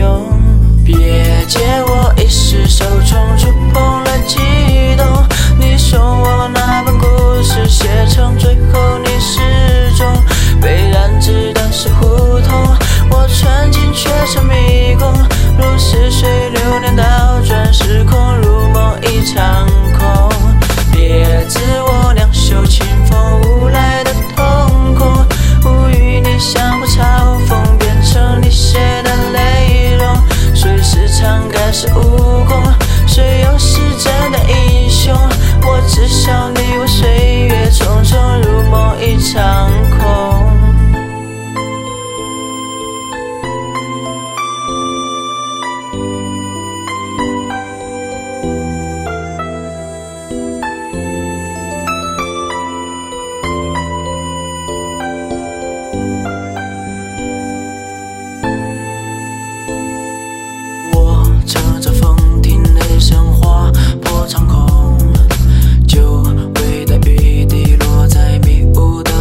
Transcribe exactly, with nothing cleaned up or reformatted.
用。别借我一时受宠，触碰了激动。你说我那本故事写成，最后你失踪，被染指的是胡同。我穿进却成迷宫，如逝水流年倒转时空，如梦一场空。别自我两袖清风，无来的瞳孔，无与你相互嘲讽，变成你写的内容。谁是常盖是蜈蚣，谁又是真的英雄？我只想你我岁月匆匆，如梦一场空。乘着风停雷声划破长空，久违的雨滴落在迷雾的